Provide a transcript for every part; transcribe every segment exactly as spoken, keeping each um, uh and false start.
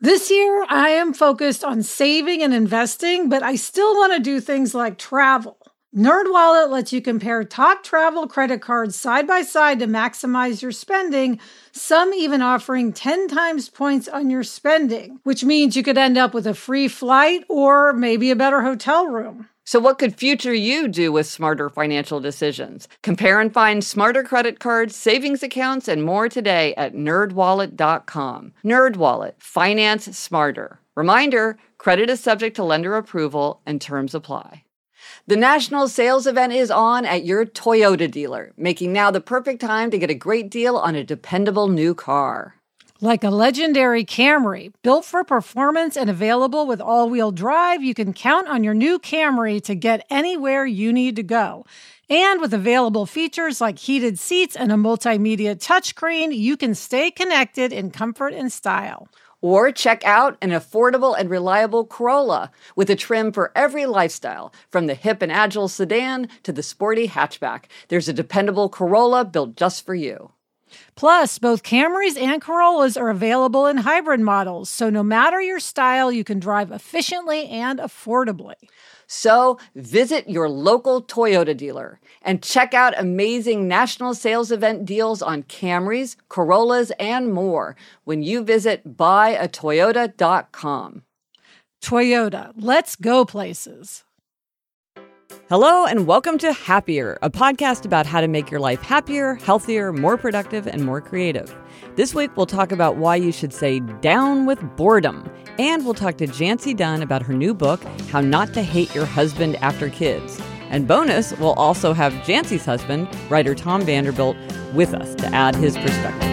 This year, I am focused on saving and investing, but I still want to do things like travel. NerdWallet lets you compare top travel credit cards side by side to maximize your spending, some even offering ten times points on your spending, which means you could end up with a free flight or maybe a better hotel room. So what could future you do with smarter financial decisions? Compare and find smarter credit cards, savings accounts, and more today at nerd wallet dot com. NerdWallet. Finance smarter. Reminder, credit is subject to lender approval and terms apply. The national sales event is on at your Toyota dealer, making now the perfect time to get a great deal on a dependable new car. Like a legendary Camry, built for performance and available with all-wheel drive, you can count on your new Camry to get anywhere you need to go. And with available features like heated seats and a multimedia touchscreen, you can stay connected in comfort and style. Or check out an affordable and reliable Corolla with a trim for every lifestyle, from the hip and agile sedan to the sporty hatchback. There's a dependable Corolla built just for you. Plus, both Camrys and Corollas are available in hybrid models, so no matter your style, you can drive efficiently and affordably. So visit your local Toyota dealer and check out amazing national sales event deals on Camrys, Corollas, and more when you visit buy a toyota dot com. Toyota, let's go places. Hello and welcome to Happier, a podcast about how to make your life happier, healthier, more productive, and more creative. This week, we'll talk about why you should say down with boredom. And we'll talk to Jancy Dunn about her new book, How Not to Hate Your Husband After Kids. And bonus, we'll also have Jancy's husband, writer Tom Vanderbilt, with us to add his perspective.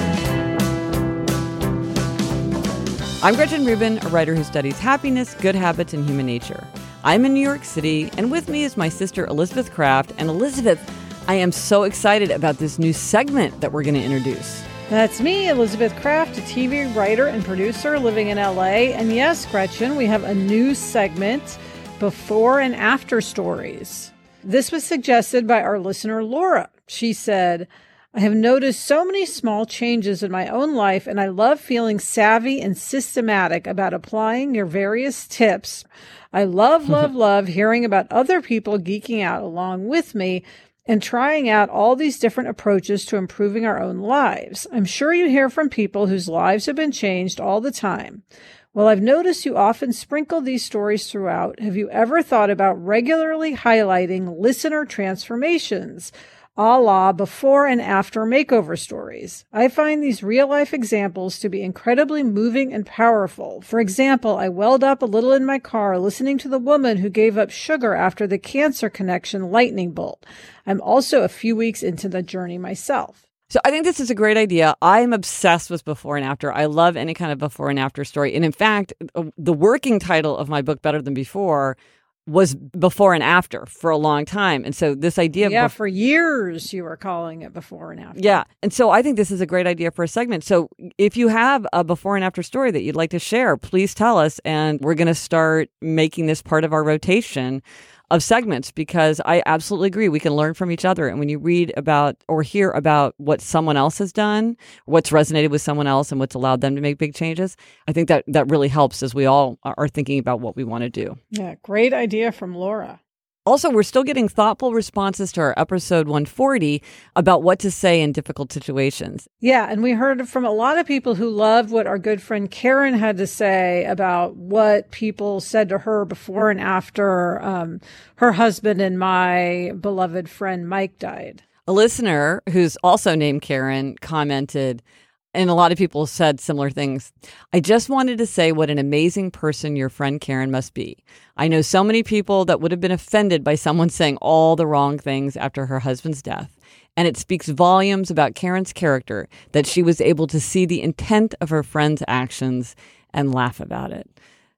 I'm Gretchen Rubin, a writer who studies happiness, good habits, and human nature. I'm in New York City, and with me is my sister Elizabeth Kraft. And Elizabeth, I am so excited about this new segment that we're going to introduce. That's me, Elizabeth Kraft, a T V writer and producer living in L A. And yes, Gretchen, we have a new segment, Before and After Stories. This was suggested by our listener, Laura. She said, I have noticed so many small changes in my own life, and I love feeling savvy and systematic about applying your various tips. I love, love, love hearing about other people geeking out along with me and trying out all these different approaches to improving our own lives. I'm sure you hear from people whose lives have been changed all the time. Well, I've noticed you often sprinkle these stories throughout. Have you ever thought about regularly highlighting listener transformations, a la before and after makeover stories? I find these real-life examples to be incredibly moving and powerful. For example, I welled up a little in my car listening to the woman who gave up sugar after the Cancer Connection lightning bolt. I'm also a few weeks into the journey myself. So I think this is a great idea. I'm obsessed with before and after. I love any kind of before and after story. And in fact, the working title of my book, Better Than Before, was Before and After for a long time. And so this idea of... Yeah, bef- for years you were calling it Before and After. Yeah. And so I think this is a great idea for a segment. So if you have a before and after story that you'd like to share, please tell us. And we're going to start making this part of our rotation of segments, because I absolutely agree. We can learn from each other. And when you read about or hear about what someone else has done, what's resonated with someone else and what's allowed them to make big changes, I think that that really helps as we all are thinking about what we want to do. Yeah, great idea from Laura. Also, we're still getting thoughtful responses to our episode one forty about what to say in difficult situations. Yeah, and we heard from a lot of people who loved what our good friend Karen had to say about what people said to her before and after um, her husband and my beloved friend Mike died. A listener who's also named Karen commented, and a lot of people said similar things. I just wanted to say what an amazing person your friend Karen must be. I know so many people that would have been offended by someone saying all the wrong things after her husband's death. And it speaks volumes about Karen's character that she was able to see the intent of her friend's actions and laugh about it.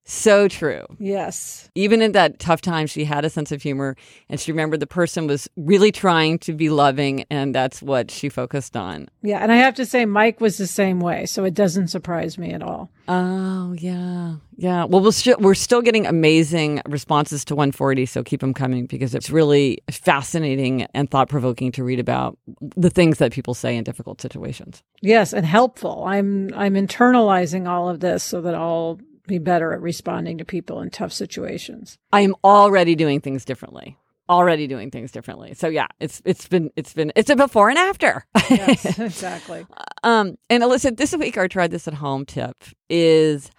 So true. Yes. Even in that tough time, she had a sense of humor, and she remembered the person was really trying to be loving, and that's what she focused on. Yeah, and I have to say, Mike was the same way, so it doesn't surprise me at all. Oh, yeah. Yeah. Well, we'll st- we're still getting amazing responses to one forty, so keep them coming because it's really fascinating and thought-provoking to read about the things that people say in difficult situations. Yes, and helpful. I'm I'm internalizing all of this so that I'll be better at responding to people in tough situations. I am already doing things differently. Already doing things differently. So yeah, it's it's been it's been it's a before and after. Yes, exactly. um, and Alyssa, this week our try this at home tip is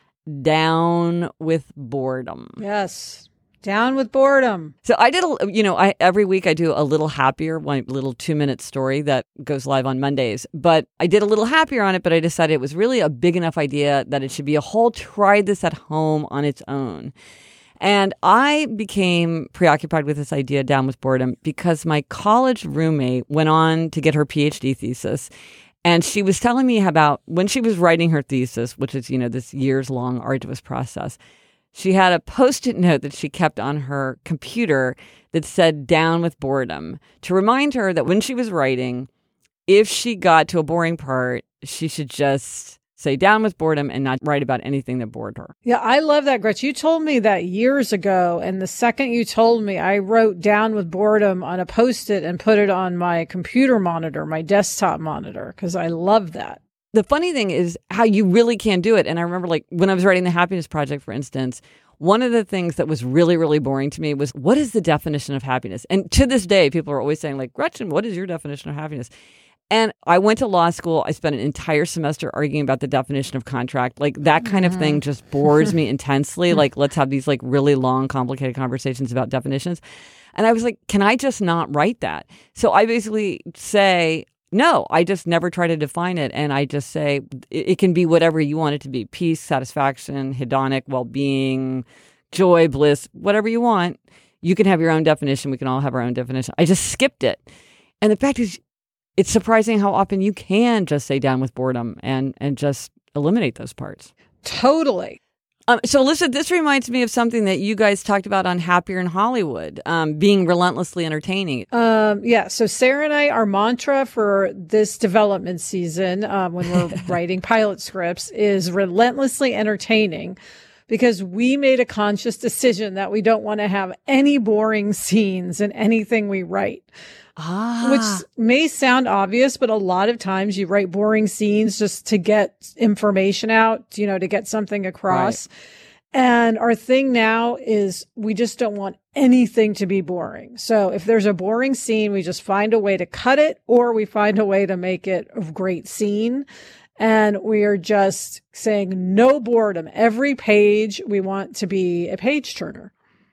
down with boredom. Yes. Down with boredom. So I did, a, you know, I every week I do a little happier, one little two minute story that goes live on Mondays. But I did a little happier on it, but I decided it was really a big enough idea that it should be a whole try this at home on its own. And I became preoccupied with this idea, down with boredom, because my college roommate went on to get her PhD thesis. And she was telling me about when she was writing her thesis, which is, you know, this years long arduous process. She had a Post-it note that she kept on her computer that said down with boredom to remind her that when she was writing, if she got to a boring part, she should just say down with boredom and not write about anything that bored her. Yeah, I love that, Gretch. You told me that years ago, and the second you told me, I wrote down with boredom on a Post-it and put it on my computer monitor, my desktop monitor, because I love that. The funny thing is how you really can do it. And I remember, like, when I was writing the Happiness Project, for instance, one of the things that was really, really boring to me was, what is the definition of happiness? And to this day, people are always saying, like, Gretchen, what is your definition of happiness? And I went to law school. I spent an entire semester arguing about the definition of contract. Like, that kind of thing just bores me intensely. Like, let's have these, like, really long, complicated conversations about definitions. And I was like, can I just not write that? So I basically say, no, I just never try to define it. And I just say it, it can be whatever you want it to be. Peace, satisfaction, hedonic, well-being, joy, bliss, whatever you want. You can have your own definition. We can all have our own definition. I just skipped it. And the fact is, it's surprising how often you can just say down with boredom and, and just eliminate those parts. Totally. Um, so, Alyssa, this reminds me of something that you guys talked about on Happier in Hollywood, um, being relentlessly entertaining. Um, yeah. So Sarah and I, our mantra for this development season, um, when we're writing pilot scripts, is relentlessly entertaining, because we made a conscious decision that we don't want to have any boring scenes in anything we write. Ah. Which may sound obvious, but a lot of times you write boring scenes just to get information out, you know, to get something across. Right. And our thing now is we just don't want anything to be boring. So if there's a boring scene, we just find a way to cut it, or we find a way to make it a great scene. And we are just saying no boredom. Every page we want to be a page turner.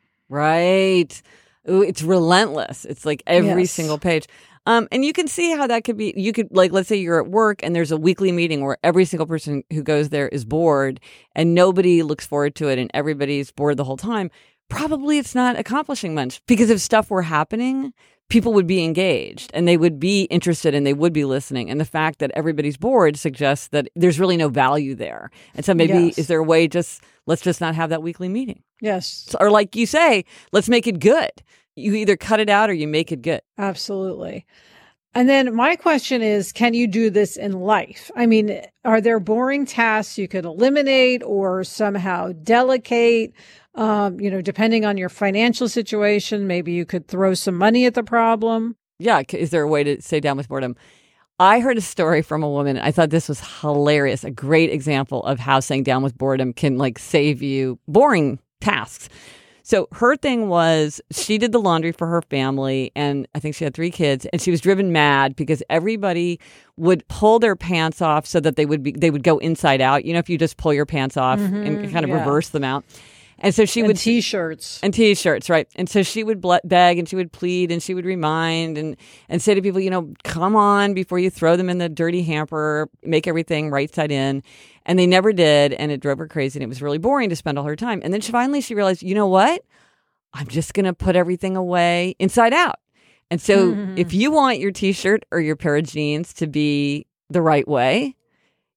Right. Ooh, it's relentless. It's like every Yes. single page. Um, and you can see how that could be. You could, like, let's say you're at work and there's a weekly meeting where every single person who goes there is bored and nobody looks forward to it and everybody's bored the whole time. Probably it's not accomplishing much, because if stuff were happening, people would be engaged and they would be interested and they would be listening. And the fact that everybody's bored suggests that there's really no value there. And so maybe, Yes. is there a way just, let's just not have that weekly meeting? Yes, Or like you say, let's make it good. You either cut it out or you make it good. absolutely. And then my question is, can you do this in life? I mean, are there boring tasks you could eliminate or somehow delegate? Um, you know, depending on your financial situation, maybe you could throw some money at the problem. Yeah. c- Is there a way to stay down with boredom? I heard a story from a woman. I thought this was hilarious. A great example of how saying down with boredom can, like, save you boring tasks. So her thing was, she did the laundry for her family, and I think she had three kids, and she was driven mad because everybody would pull their pants off so that they would be they would go inside out. You know, if you just pull your pants off and kind of yeah. reverse them out. And so she And would T-shirts. and T-shirts, right? And so she would ble- beg and she would plead and she would remind and and say to people, you know, come on before you throw them in the dirty hamper, make everything right side in. And they never did, and it drove her crazy, and it was really boring to spend all her time. And then she finally she realized, you know what? I'm just going to put everything away inside out. And so Mm-hmm. if you want your T-shirt or your pair of jeans to be the right way,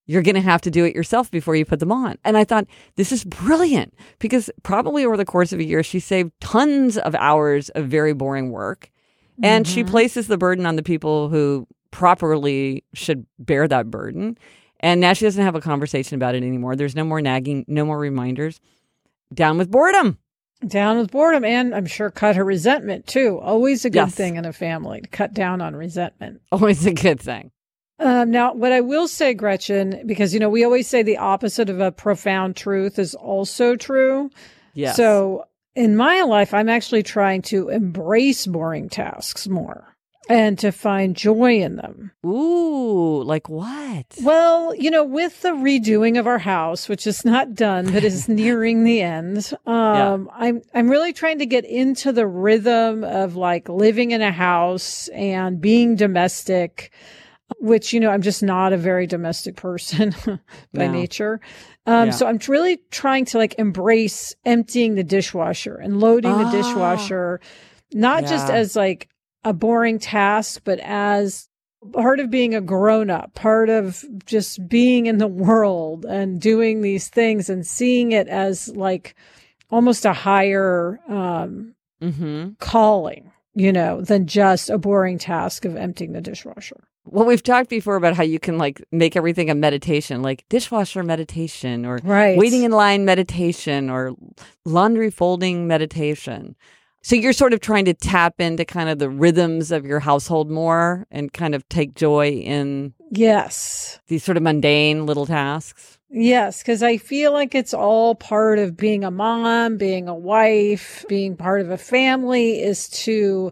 you're going to have to do it yourself before you put them on. And I thought, this is brilliant, because probably over the course of a year, she saved tons of hours of very boring work. And mm-hmm. she places the burden on the people who properly should bear that burden. And now she doesn't have a conversation about it anymore. There's no more nagging, no more reminders. Down with boredom. Down with boredom. And I'm sure cut her resentment, too. Always a good yes. thing in a family to cut down on resentment. Always a good thing. Um, now, what I will say, Gretchen, because, you know, we always say the opposite of a profound truth is also true. Yes. So in my life, I'm actually trying to embrace boring tasks more and to find joy in them. Ooh, like what? Well, you know, with the redoing of our house, which is not done, but is nearing the end, um, yeah. I'm I'm really trying to get into the rhythm of like living in a house and being domestic, which, you know, I'm just not a very domestic person by no. nature. Um, yeah. So I'm really trying to like embrace emptying the dishwasher and loading ah. the dishwasher, not yeah. just as like a boring task, but as part of being a grown-up, part of just being in the world and doing these things and seeing it as like almost a higher um, mm-hmm. calling, you know, than just a boring task of emptying the dishwasher. Well, we've talked before about how you can like make everything a meditation, like dishwasher meditation or right. waiting in line meditation or laundry folding meditation. So you're sort of trying to tap into kind of the rhythms of your household more and kind of take joy in yes. these sort of mundane little tasks. Yes, because I feel like it's all part of being a mom, being a wife, being part of a family is to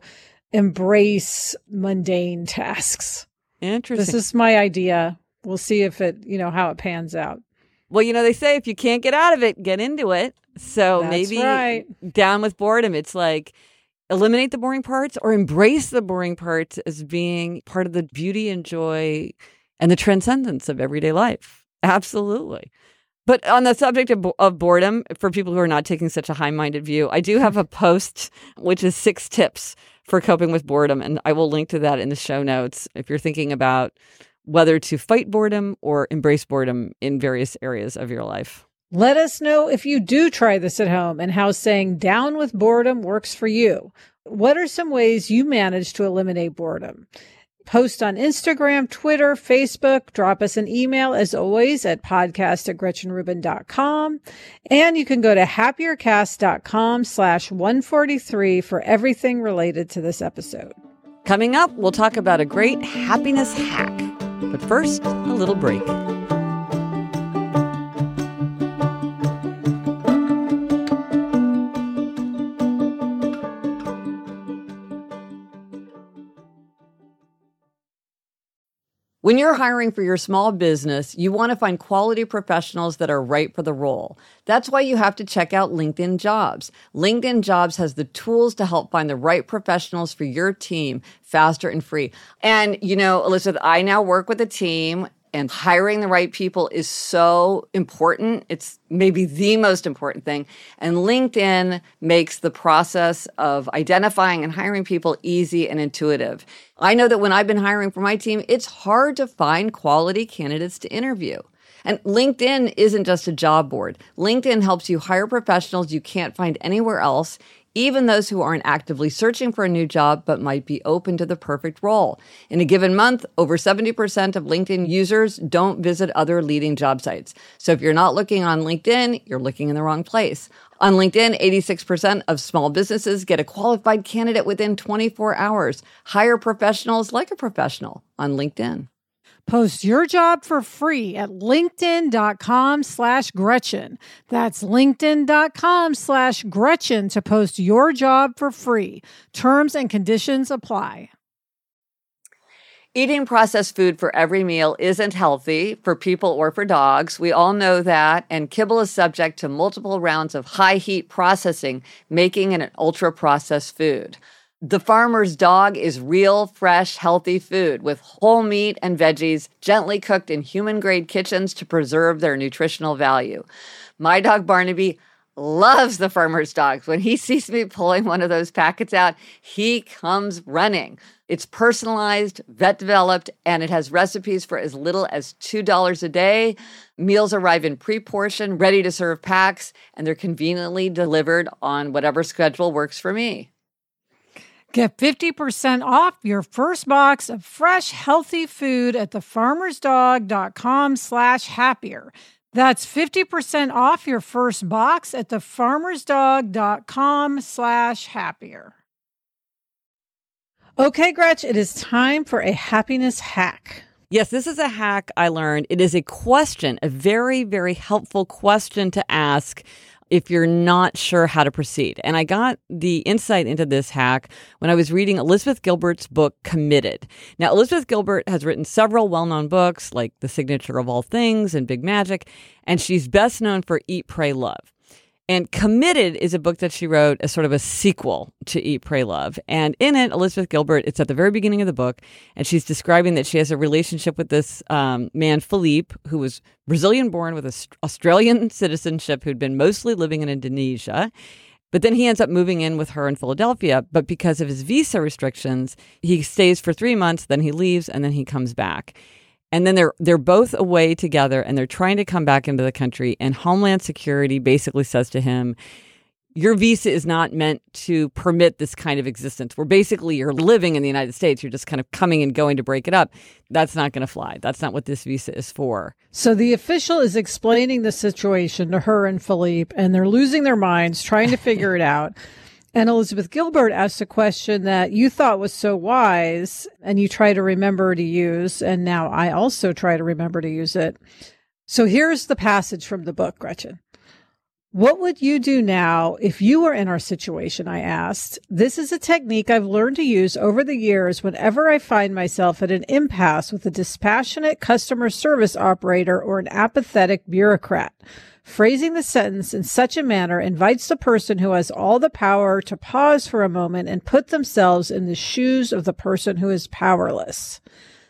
embrace mundane tasks. Interesting. This is my idea. We'll see if it, you know, how it pans out. Well, you know, they say if you can't get out of it, get into it. So That's maybe right. down with boredom. It's like eliminate the boring parts or embrace the boring parts as being part of the beauty and joy and the transcendence of everyday life. Absolutely. But on the subject of, of boredom, for people who are not taking such a high-minded view, I do have a post which is six tips for coping with boredom. And I will link to that in the show notes if you're thinking about whether to fight boredom or embrace boredom in various areas of your life. Let us know if you do try this at home and how saying down with boredom works for you. What are some ways you manage to eliminate boredom? Post on Instagram, Twitter, Facebook. Drop us an email, as always, at podcast at gretchen rubin dot com. And you can go to happiercast.com slash 143 for everything related to this episode. Coming up, we'll talk about a great happiness hack. But first, a little break. When you're hiring for your small business, you want to find quality professionals that are right for the role. That's why you have to check out LinkedIn Jobs. LinkedIn Jobs has the tools to help find the right professionals for your team faster and free. And, you know, Elizabeth, I now work with a team, and hiring the right people is so important. It's maybe the most important thing. And LinkedIn makes the process of identifying and hiring people easy and intuitive. I know that when I've been hiring for my team, it's hard to find quality candidates to interview. And LinkedIn isn't just a job board. LinkedIn helps you hire professionals you can't find anywhere else, even those who aren't actively searching for a new job but might be open to the perfect role. In a given month, over seventy percent of LinkedIn users don't visit other leading job sites. So if you're not looking on LinkedIn, you're looking in the wrong place. On LinkedIn, eighty-six percent of small businesses get a qualified candidate within twenty-four hours. Hire professionals like a professional on LinkedIn. Post your job for free at linkedin.com slash Gretchen. That's linkedin.com slash Gretchen to post your job for free. Terms and conditions apply. Eating processed food for every meal isn't healthy for people or for dogs. We all know that. And kibble is subject to multiple rounds of high heat processing, making it an ultra-processed food. The farmer's dog is real, fresh, healthy food with whole meat and veggies gently cooked in human-grade kitchens to preserve their nutritional value. My dog Barnaby loves the farmer's dogs. When he sees me pulling one of those packets out, he comes running. It's personalized, vet developed, and it has recipes for as little as two dollars a day. Meals arrive in pre-portioned, ready-to-serve packs, and they're conveniently delivered on whatever schedule works for me. Get fifty percent off your first box of fresh, healthy food at thefarmersdog.com slash happier. That's fifty percent off your first box at thefarmersdog.com slash happier. Okay, Gretch, it is time for a happiness hack. Yes, this is a hack I learned. It is a question, a very, very helpful question to ask if you're not sure how to proceed. And I got the insight into this hack when I was reading Elizabeth Gilbert's book, Committed. Now, Elizabeth Gilbert has written several well-known books like The Signature of All Things and Big Magic, and she's best known for Eat, Pray, Love. And Committed is a book that she wrote as sort of a sequel to Eat, Pray, Love. And in it, Elizabeth Gilbert, it's at the very beginning of the book, and she's describing that she has a relationship with this um, man, Philippe, who was Brazilian-born with an Australian citizenship who'd been mostly living in Indonesia. But then he ends up moving in with her in Philadelphia. But because of his visa restrictions, he stays for three months, then he leaves, and then he comes back. And then they're they're both away together, and they're trying to come back into the country. And Homeland Security basically says to him, your visa is not meant to permit this kind of existence. Where basically you're living in the United States. You're just kind of coming and going to break it up. That's not going to fly. That's not what this visa is for. So the official is explaining the situation to her and Philippe, and they're losing their minds trying to figure it out. And Elizabeth Gilbert asked a question that you thought was so wise, and you try to remember to use, and now I also try to remember to use it. So here's the passage from the book, Gretchen. What would you do now if you were in our situation, I asked. This is a technique I've learned to use over the years whenever I find myself at an impasse with a dispassionate customer service operator or an apathetic bureaucrat. Phrasing the sentence in such a manner invites the person who has all the power to pause for a moment and put themselves in the shoes of the person who is powerless.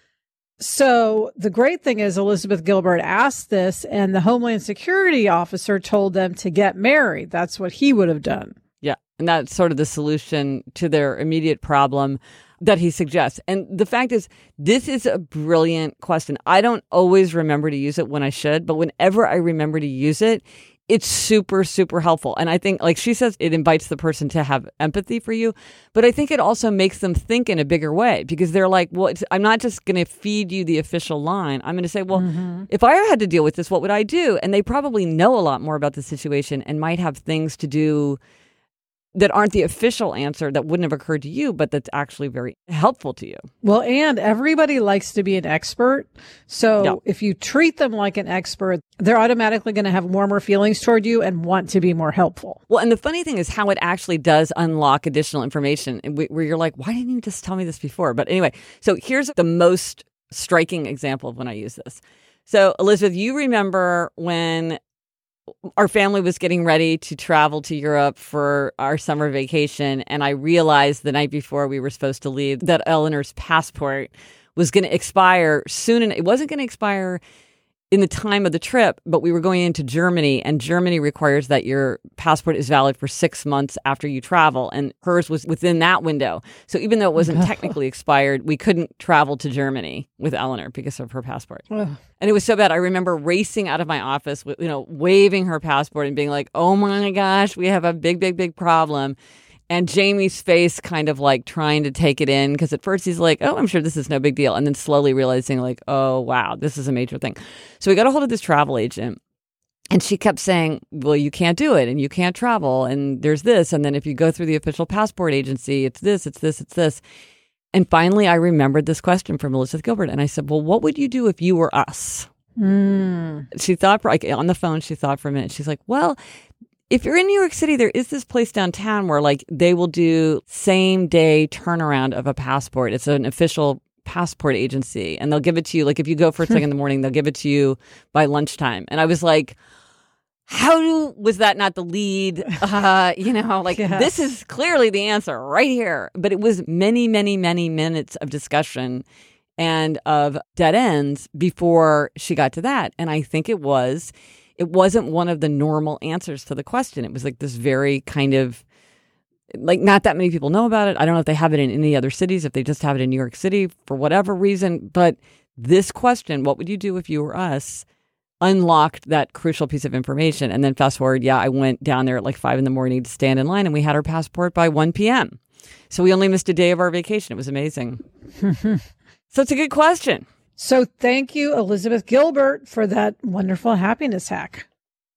So the great thing is Elizabeth Gilbert asked this, and the Homeland Security officer told them to get married. That's what he would have done. Yeah, and that's sort of the solution to their immediate problem that he suggests. And the fact is, this is a brilliant question. I don't always remember to use it when I should, but whenever I remember to use it, it's super, super helpful. And I think, like she says, it invites the person to have empathy for you, but I think it also makes them think in a bigger way, because they're like, well, it's, I'm not just going to feed you the official line. I'm going to say, well, mm-hmm. if I had to deal with this, what would I do? And they probably know a lot more about the situation and might have things to do that aren't the official answer that wouldn't have occurred to you, but that's actually very helpful to you. Well, and everybody likes to be an expert. So yeah. if you treat them like an expert, they're automatically going to have warmer feelings toward you and want to be more helpful. Well, and the funny thing is how it actually does unlock additional information where you're like, why didn't you just tell me this before? But anyway, so here's the most striking example of when I use this. So Elizabeth, you remember when our family was getting ready to travel to Europe for our summer vacation, and I realized the night before we were supposed to leave that Eleanor's passport was going to expire soon, and it wasn't going to expire in the time of the trip, but we were going into Germany, and Germany requires that your passport is valid for six months after you travel, and hers was within that window. So even though it wasn't technically expired, we couldn't travel to Germany with Eleanor because of her passport. Ugh. And it was so bad. I remember racing out of my office, with, you know, waving her passport and being like, oh my gosh, we have a big, big, big problem. And Jamie's face kind of like trying to take it in, because at first he's like, oh, I'm sure this is no big deal. And then slowly realizing like, oh, wow, this is a major thing. So we got a hold of this travel agent, and she kept saying, well, you can't do it and you can't travel. And there's this. And then if you go through the official passport agency, it's this, it's this, it's this. And finally, I remembered this question from Elizabeth Gilbert. And I said, well, what would you do if you were us? Mm. She thought, like, on the phone, she thought for a minute. She's like, well, if you're in New York City, there is this place downtown where like they will do same day turnaround of a passport. It's an official passport agency, and they'll give it to you. Like if you go first thing in the morning, they'll give it to you by lunchtime. And I was like, how do, was that not the lead? Uh, you know, like yes. This is clearly the answer right here. But it was many, many, many minutes of discussion and of dead ends before she got to that. And I think it was it wasn't one of the normal answers to the question. It was like this very kind of, like, not that many people know about it. I don't know if they have it in any other cities, if they just have it in New York City for whatever reason. But this question, what would you do if you were us, unlocked that crucial piece of information. And then fast forward, yeah, I went down there at like five in the morning to stand in line, and we had our passport by one p.m. So we only missed a day of our vacation. It was amazing. So it's a good question. So thank you, Elizabeth Gilbert, for that wonderful happiness hack.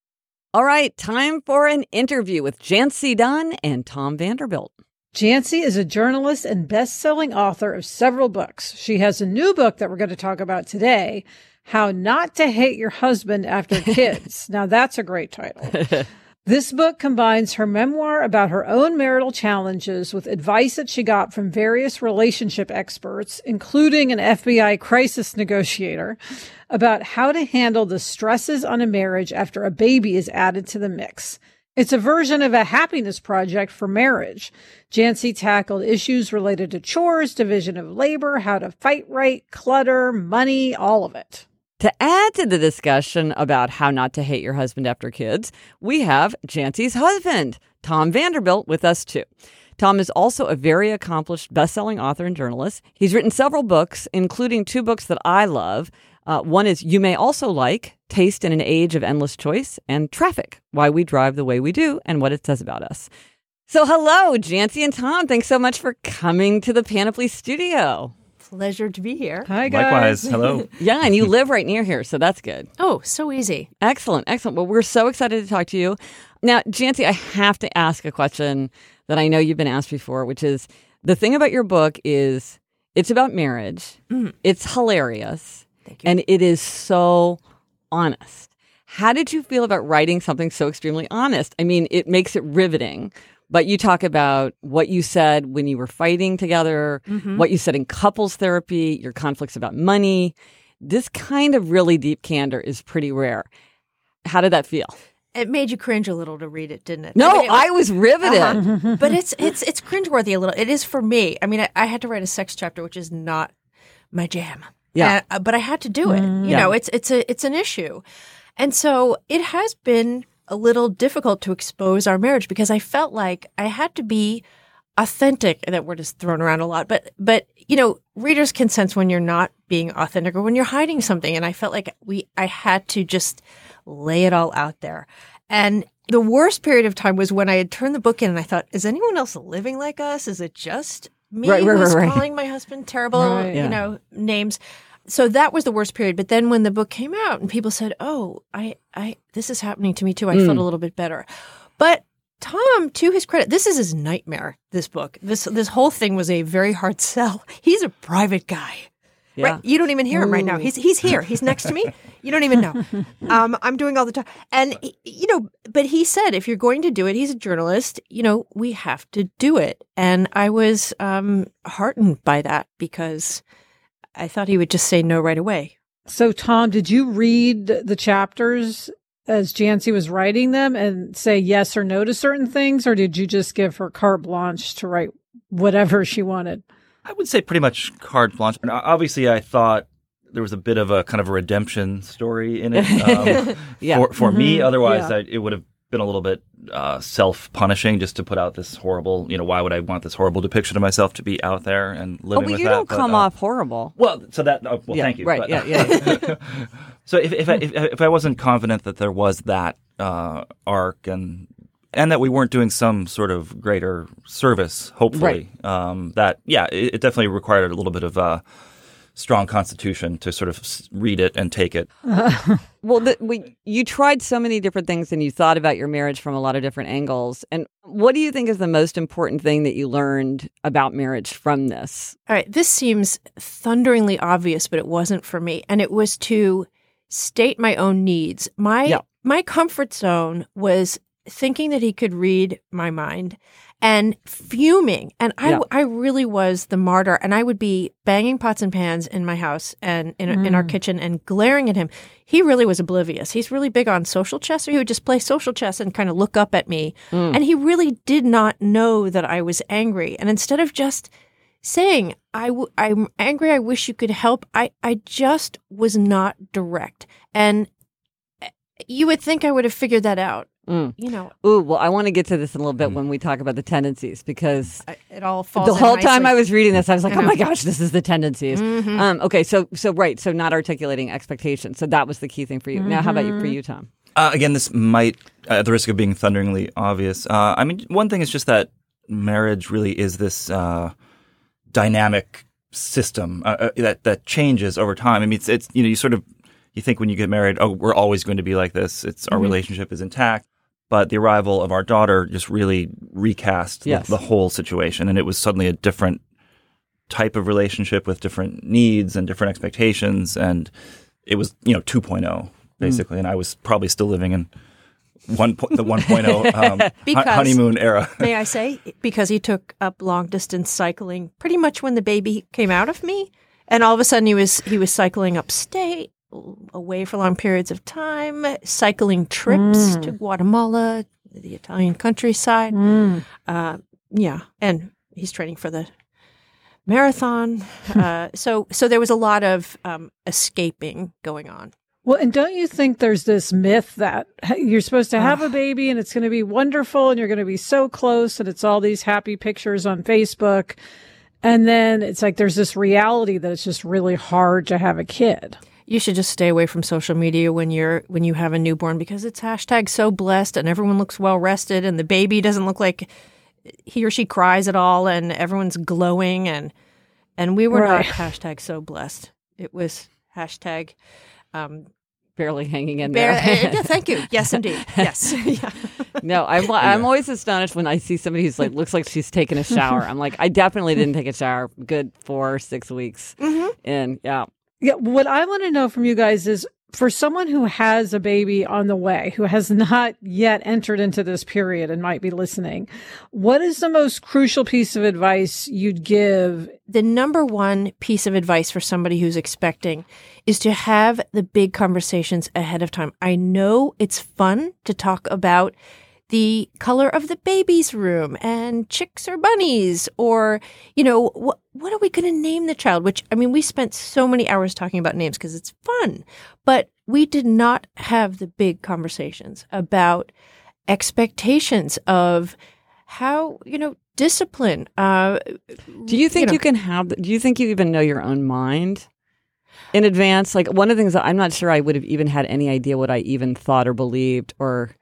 All right, time for an interview with Janci Dunn and Tom Vanderbilt. Janci is a journalist and best-selling author of several books. She has a new book that we're going to talk about today, How Not to Hate Your Husband After Kids. Now, that's a great title. This book combines her memoir about her own marital challenges with advice that she got from various relationship experts, including an F B I crisis negotiator, about how to handle the stresses on a marriage after a baby is added to the mix. It's a version of a happiness project for marriage. Janci tackled issues related to chores, division of labor, how to fight right, clutter, money, all of it. To add to the discussion about how not to hate your husband after kids, we have Janci's husband, Tom Vanderbilt, with us too. Tom is also a very accomplished best-selling author and journalist. He's written several books, including two books that I love. Uh, one is You May Also Like, Taste in an Age of Endless Choice, and Traffic, Why We Drive the Way We Do and What It Says About Us. So hello, Janci and Tom. Thanks so much for coming to the Panoply studio. Pleasure to be here. Hi, guys. Likewise. Hello. Yeah, and you live right near here, so that's good. Oh, so easy. Excellent, excellent. Well, we're so excited to talk to you. Now, Janci, I have to ask a question that I know you've been asked before, which is, the thing about your book is it's about marriage. Mm. It's hilarious. Thank you. And it is so honest. How did you feel about writing something so extremely honest? I mean, it makes it riveting. But you talk about what you said when you were fighting together, mm-hmm. what you said in couples therapy, your conflicts about money. This kind of really deep candor is pretty rare. How did that feel? It made you cringe a little to read it, didn't it? No, I, mean, it was, I was riveted. Uh-huh. But it's it's it's cringeworthy a little. It is for me. I mean, I, I had to write a sex chapter, which is not my jam. Yeah, uh, but I had to do it. Mm. You yeah. know, it's it's a it's an issue, and so it has been a little difficult to expose our marriage because I felt like I had to be authentic. That word is thrown around a lot, but but you know, readers can sense when you're not being authentic or when you're hiding something. And I felt like we I had to just lay it all out there. And the worst period of time was when I had turned the book in and I thought, is anyone else living like us? Is it just me right, right, who's right, right. calling my husband terrible, right, you yeah. know, names? So that was the worst period. But then when the book came out and people said, oh, I, I, this is happening to me too, I mm. felt a little bit better. But Tom, to his credit, this is his nightmare, this book. This this whole thing was a very hard sell. He's a private guy. Yeah. Right? You don't even hear him right now. He's he's here. He's next to me. You don't even know. Um, I'm doing all the time. And, you know, but he said, if you're going to do it, he's a journalist, you know, we have to do it. And I was um, heartened by that because I thought he would just say no right away. So, Tom, did you read the chapters as Janci was writing them and say yes or no to certain things? Or did you just give her carte blanche to write whatever she wanted? I would say pretty much carte blanche. Obviously, I thought there was a bit of a kind of a redemption story in it um, yeah. for, for mm-hmm. me. Otherwise, yeah. I, it would have been a little bit uh, self-punishing just to put out this horrible, you know, why would I want this horrible depiction of myself to be out there and living oh, but with you that? don't but, come uh, off horrible. Well, so that, uh, well, yeah, thank you. Right, but, yeah, yeah. So if, if, I, if, if I wasn't confident that there was that uh, arc and and that we weren't doing some sort of greater service, hopefully, right. um, that, yeah, it, it definitely required a little bit of uh, strong constitution to sort of read it and take it. Uh, well, the, we, you tried so many different things and you thought about your marriage from a lot of different angles. And what do you think is the most important thing that you learned about marriage from this? All right. This seems thunderingly obvious, but it wasn't for me. And it was to state my own needs. My yeah. my comfort zone was thinking that he could read my mind and fuming. And I, yeah. I really was the martyr. And I would be banging pots and pans in my house and in, mm. in our kitchen and glaring at him. He really was oblivious. He's really big on social chess, or he would just play social chess and kind of look up at me. Mm. And he really did not know that I was angry. And instead of just saying, I w- I'm angry, I wish you could help, I, I just was not direct. And you would think I would have figured that out. Mm. You know. Ooh, well, I want to get to this in a little bit mm. when we talk about the tendencies, because I, it all falls the whole in time nicely. I was reading this, I was like, oh my gosh, this is the tendencies. Mm-hmm. Um, okay, so so right, so not articulating expectations. So that was the key thing for you. Mm-hmm. Now, how about you for you, Tom? Uh, again, this might, at the risk of being thunderingly obvious, uh, I mean, one thing is just that marriage really is this uh, dynamic system uh, that that changes over time. I mean, it's, it's you know, you sort of you think when you get married, oh, we're always going to be like this. It's our mm-hmm. relationship is intact. But the arrival of our daughter just really recast yes. the, the whole situation, and it was suddenly a different type of relationship with different needs and different expectations, and it was, you know, two point oh basically, mm. and I was probably still living in one po- the one point oh um, because, honeymoon era. May I say, because he took up long distance cycling pretty much when the baby came out of me, and all of a sudden he was he was cycling upstate, away for long periods of time, cycling trips mm. to Guatemala, the Italian countryside. Mm. Uh, yeah, and he's training for the marathon. uh, so, so there was a lot of um, escaping going on. Well, and don't you think there's this myth that you're supposed to have a baby and it's going to be wonderful and you're going to be so close and it's all these happy pictures on Facebook, and then it's like there's this reality that it's just really hard to have a kid? You should just stay away from social media when you're when you have a newborn, because it's hashtag so blessed and everyone looks well rested and the baby doesn't look like he or she cries at all and everyone's glowing, and and we were right. not hashtag so blessed. It was hashtag um, barely hanging in bare, there. uh, thank you. Yes, indeed. Yes. Yeah. No, I'm I'm always astonished when I see somebody who's like looks like she's taken a shower. I'm like, I definitely didn't take a shower. Good four six weeks Mm-hmm. in. Yeah. Yeah, what I want to know from you guys is, for someone who has a baby on the way, who has not yet entered into this period and might be listening, what is the most crucial piece of advice you'd give? The number one piece of advice for somebody who's expecting is to have the big conversations ahead of time. I know it's fun to talk about the color of the baby's room and chicks or bunnies, or, you know, what what are we going to name the child? Which, I mean, we spent so many hours talking about names because it's fun, but we did not have the big conversations about expectations of how, you know, discipline. Uh, do you think you, know, you can have, do you think you even know your own mind in advance? Like, one of the things that I'm not sure I would have even had any idea what I even thought or believed or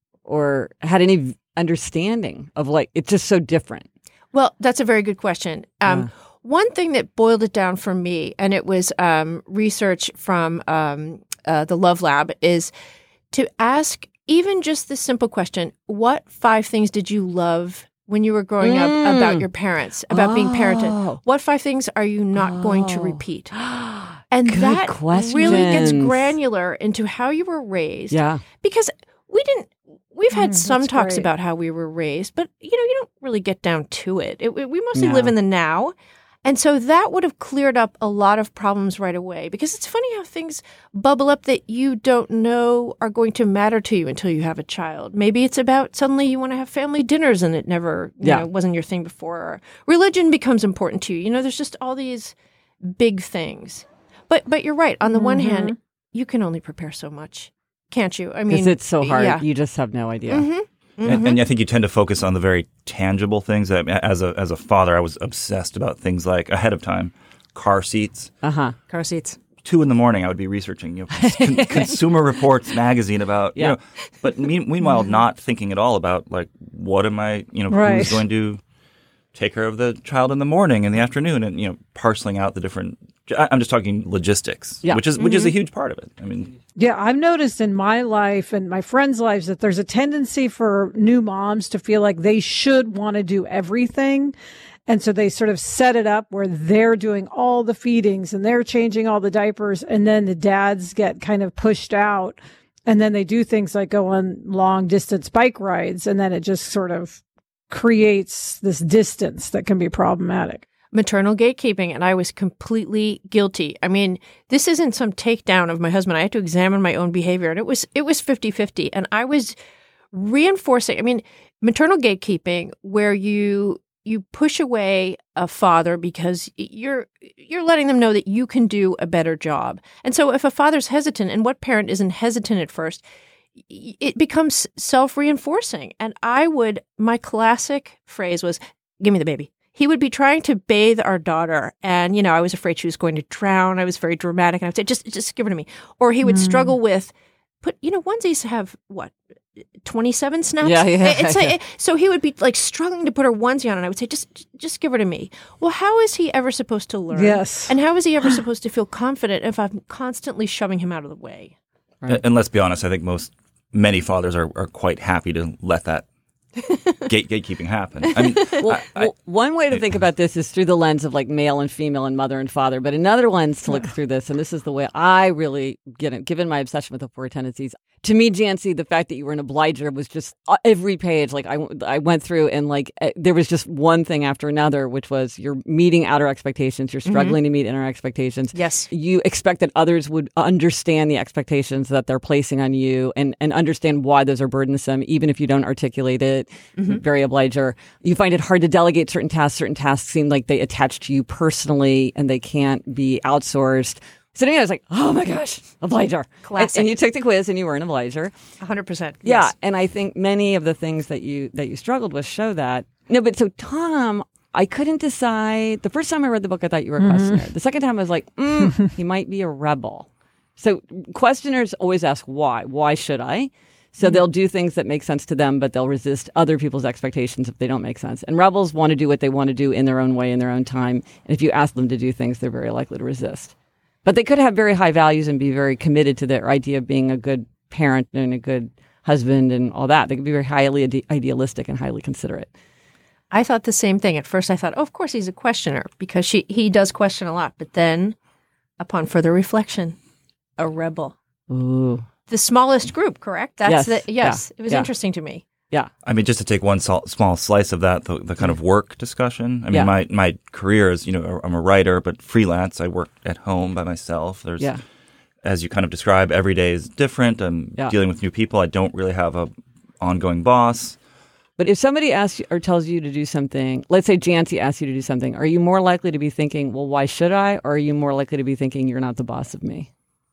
or had any understanding of, like, it's just so different. Well, that's a very good question. Um, yeah. One thing that boiled it down for me, and it was um, research from um, uh, the Love Lab, is to ask even just the simple question, what five things did you love when you were growing mm. up about your parents, about oh. being parented? What five things are you not oh. going to repeat? And Good that questions. really gets granular into how you were raised. Yeah. Because we didn't, we've had mm, some talks great. about how we were raised, but, you know, you don't really get down to it. it we mostly no. live in the now. And so that would have cleared up a lot of problems right away, because it's funny how things bubble up that you don't know are going to matter to you until you have a child. Maybe it's about suddenly you want to have family dinners and it never you yeah. know, wasn't your thing before. Or religion becomes important to you. You know, there's just all these big things. But but you're right. On the mm-hmm. one hand, you can only prepare so much, can't you? I mean, because it's so hard. Yeah. You just have no idea. Mm-hmm. Mm-hmm. And, and I think you tend to focus on the very tangible things. As a as a father, I was obsessed about things like, ahead of time, car seats. Uh huh. Car seats. Two in the morning, I would be researching, you know, con- Consumer Reports magazine about, yeah. you know, but mean, meanwhile, not thinking at all about, like, what am I, you know, right. who's going to take care of the child in the morning, in the afternoon, and, you know, parceling out the different. I'm just talking logistics, yeah. which is mm-hmm. which is a huge part of it. I mean, yeah, I've noticed in my life and my friends' lives that there's a tendency for new moms to feel like they should want to do everything. And so they sort of set it up where they're doing all the feedings and they're changing all the diapers. And then the dads get kind of pushed out. And then they do things like go on long distance bike rides. And then it just sort of creates this distance that can be problematic. Maternal gatekeeping, and I was completely guilty. I mean, this isn't some takedown of my husband. I had to examine my own behavior, and it was it was fifty-fifty. And I was reinforcing, I mean, maternal gatekeeping, where you you push away a father because you're you're letting them know that you can do a better job. And so if a father's hesitant, and what parent isn't hesitant at first, it becomes self-reinforcing. And I would, my classic phrase was, give me the baby. He would be trying to bathe our daughter. And, you know, I was afraid she was going to drown. I was very dramatic. And I would say, just, just give her to me. Or he would mm. struggle with, put, you know, onesies have what? twenty-seven snaps? Yeah, yeah. It's like, so he would be like struggling to put her onesie on, and I would say, just just give her to me. Well, how is he ever supposed to learn? Yes. And how is he ever supposed to feel confident if I'm constantly shoving him out of the way? Right. And let's be honest, I think most, many fathers are, are quite happy to let that gate gatekeeping happen. I mean, well, I, I, well, one way to think about this is through the lens of like male and female and mother and father, but another lens to look through this, and this is the way I really get it, given my obsession with the four tendencies. To me, Jancy, the fact that you were an obliger was just every page. Like I, I went through and like there was just one thing after another, which was you're meeting outer expectations. You're struggling mm-hmm. to meet inner expectations. Yes. You expect that others would understand the expectations that they're placing on you and, and understand why those are burdensome, even if you don't articulate it. Mm-hmm. Very obliger. You find it hard to delegate certain tasks. Certain tasks seem like they attach to you personally and they can't be outsourced. So to me, I was like, oh my gosh, obliger. Classic. And, and you took the quiz and you were an obliger. one hundred percent. Yeah. Yes. And I think many of the things that you that you struggled with show that. No, but so Tom, I couldn't decide. The first time I read the book, I thought you were a mm-hmm. questioner. The second time I was like, mm, he might be a rebel. So questioners always ask why. Why should I? So mm-hmm. they'll do things that make sense to them, but they'll resist other people's expectations if they don't make sense. And rebels want to do what they want to do in their own way, in their own time. And if you ask them to do things, they're very likely to resist. But they could have very high values and be very committed to their idea of being a good parent and a good husband and all that. They could be very highly ide- idealistic and highly considerate. I thought the same thing. At first I thought, oh, of course he's a questioner because she he does question a lot. But then, upon further reflection, a rebel. Ooh. The smallest group, correct? That's yes. the, yes. Yeah. It was yeah. interesting to me. Yeah. I mean, just to take one sol- small slice of that, the, the kind of work discussion. I mean, yeah. my, my career is, you know, I'm a writer, but freelance. I work at home by myself. There's, yeah. as you kind of describe, every day is different. I'm yeah. dealing with new people. I don't really have a ongoing boss. But if somebody asks you or tells you to do something, let's say Jancy asks you to do something, are you more likely to be thinking, well, why should I? Or are you more likely to be thinking, you're not the boss of me?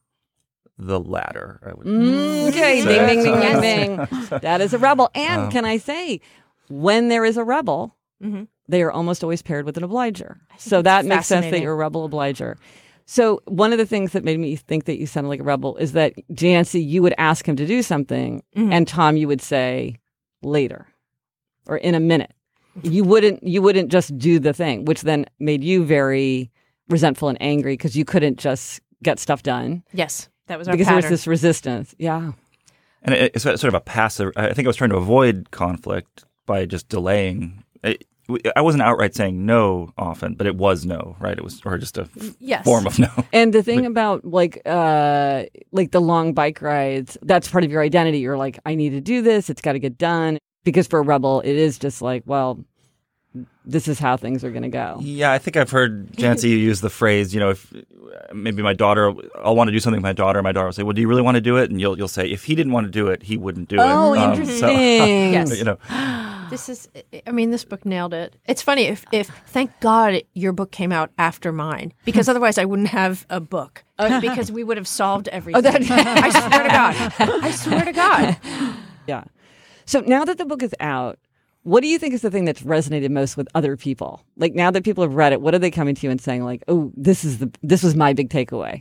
The latter, I would mm, okay, say. ding, ding, ding, ding, ding. That is a rebel. And um, can I say, when there is a rebel, mm-hmm. they are almost always paired with an obliger. So that makes sense that you're a rebel obliger. So one of the things that made me think that you sounded like a rebel is that, Jancy, you would ask him to do something, mm-hmm. and Tom, you would say, later, or in a minute. You wouldn't, you wouldn't just do the thing, which then made you very resentful and angry because you couldn't just get stuff done. Yes. That was our because pattern. there was this resistance. Yeah. And it, it's sort of a passive, I think I was trying to avoid conflict by just delaying. It, I wasn't outright saying no often, but it was no, right? It was or just a yes. form of no. And the thing about like uh, like the long bike rides, that's part of your identity. You're like, I need to do this. It's got to get done. Because for a rebel, it is just like, well, this is how things are going to go. Yeah, I think I've heard Jancy use the phrase, you know, if maybe my daughter, I'll want to do something with my daughter, my daughter will say, well, do you really want to do it? And you'll you'll say, if he didn't want to do it, he wouldn't do it. Oh, um, interesting. So, yes. You know. This is, I mean, this book nailed it. It's funny, if, if thank God your book came out after mine, because otherwise I wouldn't have a book, uh, because we would have solved everything. Oh, that, I swear to God. I swear to God. Yeah. So now that the book is out, what do you think is the thing that's resonated most with other people? Like now that people have read it, what are they coming to you and saying like, oh, this is the this was my big takeaway?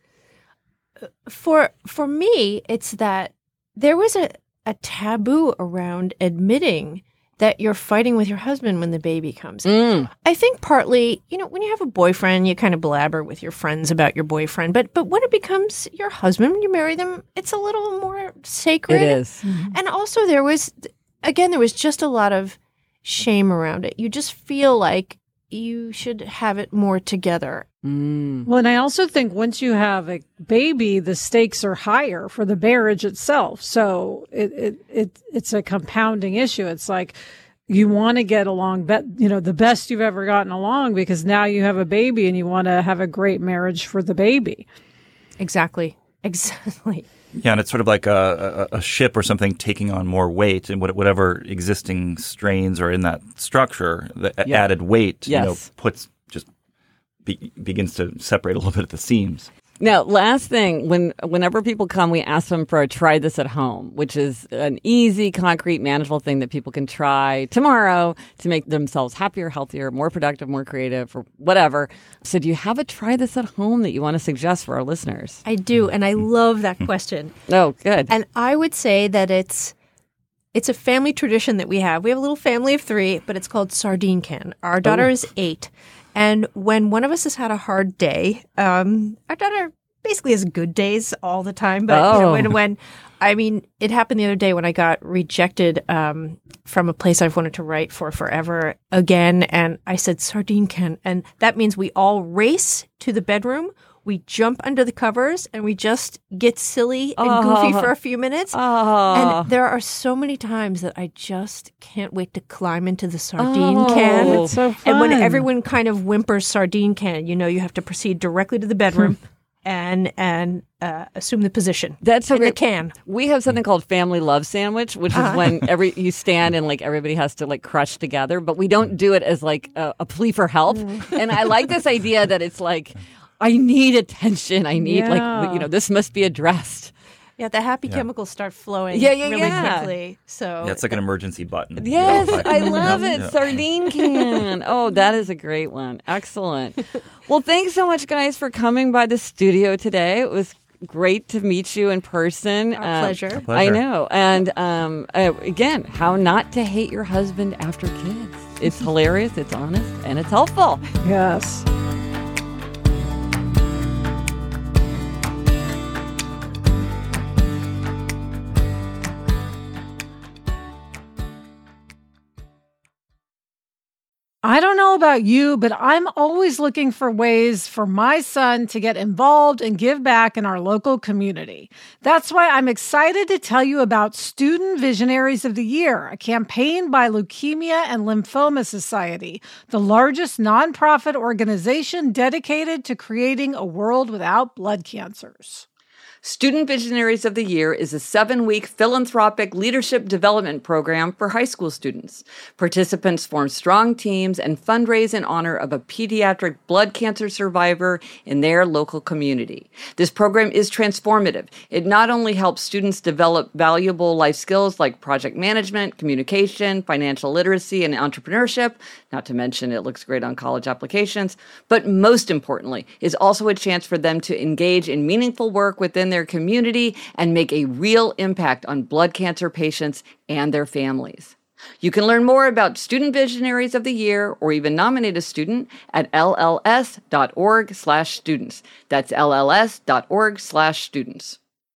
For for me, it's that there was a, a taboo around admitting that you're fighting with your husband when the baby comes. Mm. I think partly, you know, when you have a boyfriend, you kind of blabber with your friends about your boyfriend. But but when it becomes your husband, when you marry them, it's a little more sacred. It is. And also there was... Again, there was just a lot of shame around it. You just feel like you should have it more together. Mm. Well, and I also think once you have a baby, the stakes are higher for the marriage itself. So it, it, it it's a compounding issue. It's like you want to get along, be, you know, the best you've ever gotten along because now you have a baby and you want to have a great marriage for the baby. Exactly. Exactly. Yeah, and it's sort of like a, a, a ship or something taking on more weight, and whatever existing strains are in that structure, the yeah. added weight, yes. you know, puts just be, begins to separate a little bit at the seams. Now, last thing, when whenever people come, we ask them for a try this at home, which is an easy, concrete, manageable thing that people can try tomorrow to make themselves happier, healthier, more productive, more creative, or whatever. So do you have a try this at home that you want to suggest for our listeners? I do, and I love that question. Oh, good. And I would say that it's it's a family tradition that we have. We have a little family of three, but it's called Sardine Can. Our daughter Oh. is eight. And when one of us has had a hard day, um, our daughter basically has good days all the time. But you know, Oh. when, when, I mean, it happened the other day when I got rejected um, from a place I've wanted to write for forever again. And I said, Sardine Can. And that means we all race to the bedroom. We jump under the covers and we just get silly and goofy Oh. for a few minutes. Oh. And there are so many times that I just can't wait to climb into the sardine Oh. can. It's so fun. And when everyone kind of whimpers sardine can, you know, you have to proceed directly to the bedroom and and uh, assume the position. That's so in the great. can. We have something called family love sandwich, which is when every you stand and like everybody has to like crush together, but we don't do it as like a, a plea for help. And I like this idea that it's like, I need attention. I need Yeah. like, you know, this must be addressed. Yeah, the happy chemicals start flowing Yeah, yeah, really yeah. quickly. So Yeah, it's like an emergency button. Yes, Yeah. I love it. Yeah. Sardine can. Oh, that is a great one. Excellent. Well, thanks so much, guys, for coming by the studio today. It was great to meet you in person. Our Uh, pleasure. Our I pleasure. know. And um, uh, again, how not to hate your husband after kids. It's hilarious, it's honest, and it's helpful. Yes. I don't know about you, but I'm always looking for ways for my son to get involved and give back in our local community. That's why I'm excited to tell you about Student Visionaries of the Year, a campaign by Leukemia and Lymphoma Society, the largest nonprofit organization dedicated to creating a world without blood cancers. Student Visionaries of the Year is a seven-week philanthropic leadership development program for high school students. Participants form strong teams and fundraise in honor of a pediatric blood cancer survivor in their local community. This program is transformative. It not only helps students develop valuable life skills like project management, communication, financial literacy, and entrepreneurship, not to mention it looks great on college applications, but most importantly, is also a chance for them to engage in meaningful work within their community and make a real impact on blood cancer patients and their families. You can learn more about Student Visionaries of the Year or even nominate a student at lls.org slash students. That's lls.org slash students.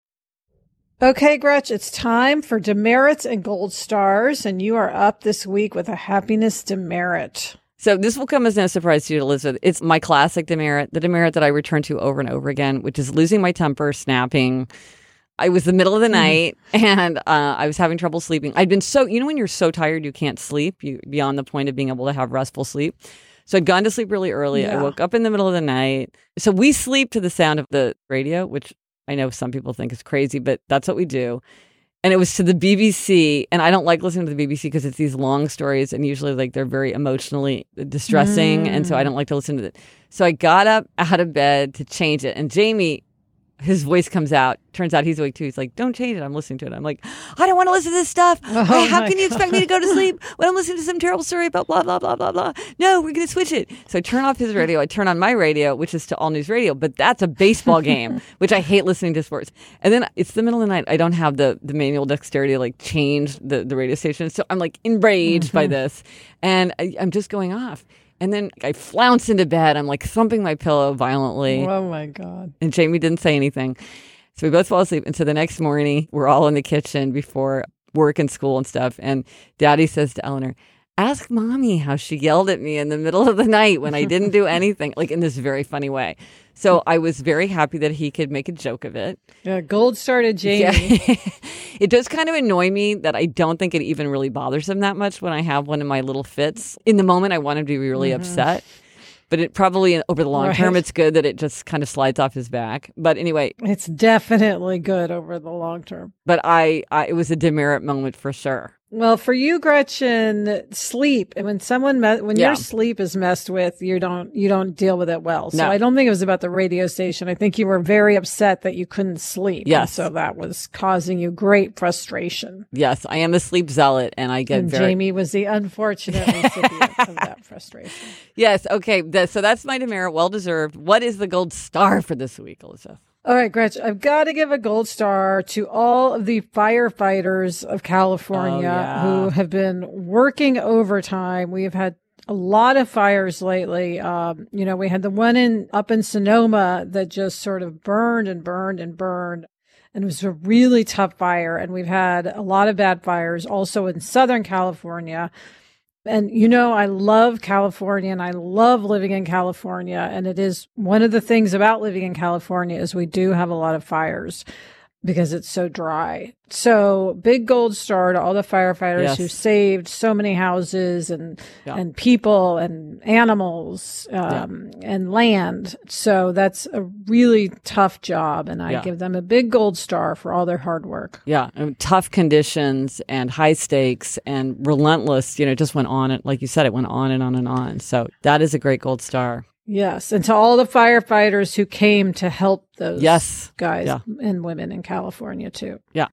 Okay, Gretch, it's time for demerits and gold stars, and you are up this week with a happiness demerit. So this will come as no surprise to you, Elizabeth. It's my classic demerit, the demerit that I return to over and over again, which is losing my temper, snapping. I was the middle of the night and uh, I was having trouble sleeping. I'd been so, you know, when you're so tired you can't sleep, you beyond the point of being able to have restful sleep. So I'd gone to sleep really early. Yeah. I woke up in the middle of the night. So we sleep to the sound of the radio, which I know some people think is crazy, but that's what we do. And it was to the B B C, and I don't like listening to the B B C because it's these long stories, and usually like they're very emotionally distressing, and so I don't like to listen to it. So I got up out of bed to change it, and Jamie, his voice comes out. Turns out he's awake too. He's like, "Don't change it. I'm listening to it." I'm like, "I don't want to listen to this stuff. Oh, Hey, how my can you expect me to go to sleep when I'm listening to some terrible story about blah blah blah blah blah?" No, we're gonna switch it. So I turn off his radio. I turn on my radio, which is to All News Radio, but that's a baseball game, which I hate listening to sports. And then it's the middle of the night. I don't have the the manual dexterity to like change the the radio station, so I'm like enraged Mm-hmm. by this, and I, I'm just going off. And then I flounce into bed. I'm like thumping my pillow violently. Oh, my God. And Jamie didn't say anything. So we both fall asleep. And so the next morning, we're all in the kitchen before work and school and stuff. And Daddy says to Eleanor, "Ask Mommy how she yelled at me in the middle of the night when I didn't do anything," like in this very funny way. So I was very happy that he could make a joke of it. Yeah, gold star to Jamie. Yeah. It does kind of annoy me that I don't think it even really bothers him that much when I have one of my little fits. In the moment, I want him to be really Mm-hmm. upset. But it probably, over the long Right. term, it's good that it just kind of slides off his back. But anyway, It's definitely good over the long term. but I, I it was a demerit moment for sure. Well, for you, Gretchen, sleep. And when someone, me- when Yeah. your sleep is messed with, you don't, you don't deal with it well. So No. I don't think it was about the radio station. I think you were very upset that you couldn't sleep. Yes. And so that was causing you great frustration. Yes, I am a sleep zealot, and I get And very. Jamie was the unfortunate recipient of that frustration. Yes, okay. Th- so that's my demerit, well deserved. What is the gold star for this week, Elizabeth? All right, Gretchen, I've got to give a gold star to all of the firefighters of California Oh, yeah. who have been working overtime. We have had a lot of fires lately. Um, you know, we had the one in up in Sonoma that just sort of burned and burned and burned. And it was a really tough fire. And we've had a lot of bad fires also in Southern California. And, you know, I love California and I love living in California. And it is one of the things about living in California is we do have a lot of fires because it's so dry. So big gold star to all the firefighters Yes. who saved so many houses and, Yeah. and people and animals, um, and land. So that's a really tough job. And I Yeah. give them a big gold star for all their hard work. Yeah, and tough conditions and high stakes and relentless. You know, it just went on. Like you said, it went on and on and on. So that is a great gold star. Yes. And to all the firefighters who came to help those Yes. guys Yeah. and women in California too. Yeah.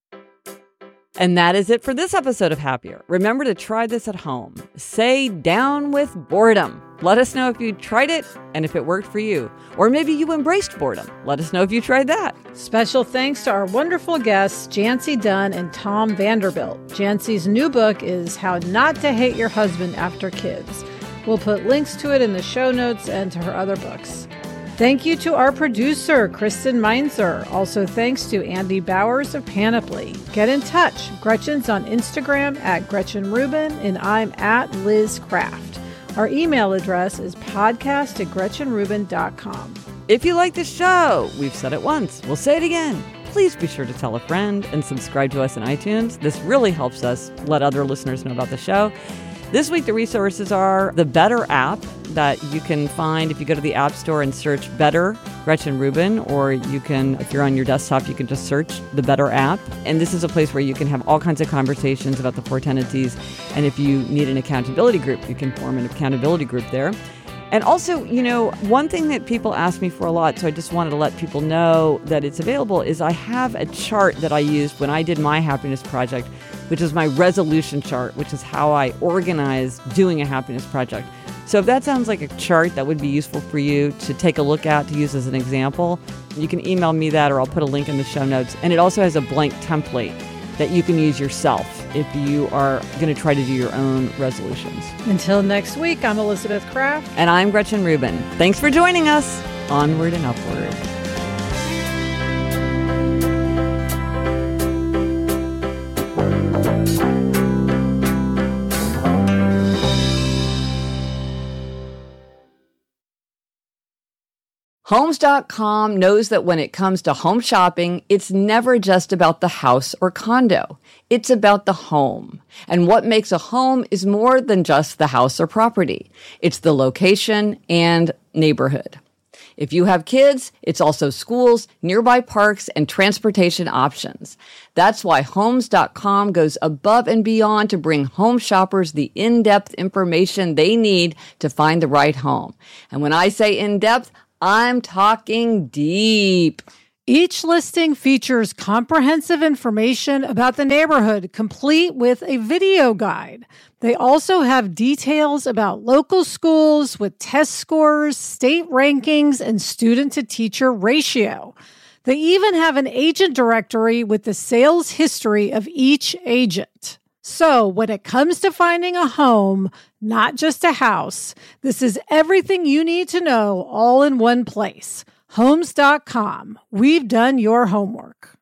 And that is it for this episode of Happier. Remember to try this at home. Say down with boredom. Let us know if you tried it and if it worked for you. Or maybe you embraced boredom. Let us know if you tried that. Special thanks to our wonderful guests, Jancy Dunn and Tom Vanderbilt. Jancy's new book is How Not to Hate Your Husband After Kids. We'll put links to it in the show notes and to her other books. Thank you to our producer, Kristen Meinzer. Also thanks to Andy Bowers of Panoply. Get in touch. Gretchen's on Instagram at Gretchen Rubin, and I'm at Liz Craft. Our email address is podcast at gretchen rubin dot com. If you like the show, we've said it once, we'll say it again. Please be sure to tell a friend and subscribe to us in iTunes. This really helps us let other listeners know about the show. This week, the resources are the Better app that you can find if you go to the App Store and search Better Gretchen Rubin, or you can, if you're on your desktop, you can just search the Better app. And this is a place where you can have all kinds of conversations about the four tendencies. And if you need an accountability group, you can form an accountability group there. And also, you know, one thing that people ask me for a lot, so I just wanted to let people know that it's available, is I have a chart that I used when I did my happiness project, which is my resolution chart, which is how I organize doing a happiness project. So if that sounds like a chart that would be useful for you to take a look at, to use as an example, you can email me that, or I'll put a link in the show notes. And it also has a blank template that you can use yourself if you are going to try to do your own resolutions. Until next week, I'm Elizabeth Craft. And I'm Gretchen Rubin. Thanks for joining us. Onward and upward. Homes dot com knows that when it comes to home shopping, it's never just about the house or condo. It's about the home. And what makes a home is more than just the house or property. It's the location and neighborhood. If you have kids, it's also schools, nearby parks, and transportation options. That's why Homes dot com goes above and beyond to bring home shoppers the in-depth information they need to find the right home. And when I say in-depth, I'm talking deep. Each listing features comprehensive information about the neighborhood, complete with a video guide. They also have details about local schools with test scores, state rankings, and student-to-teacher ratio. They even have an agent directory with the sales history of each agent. So when it comes to finding a home, not just a house, this is everything you need to know all in one place. Homes dot com. We've done your homework.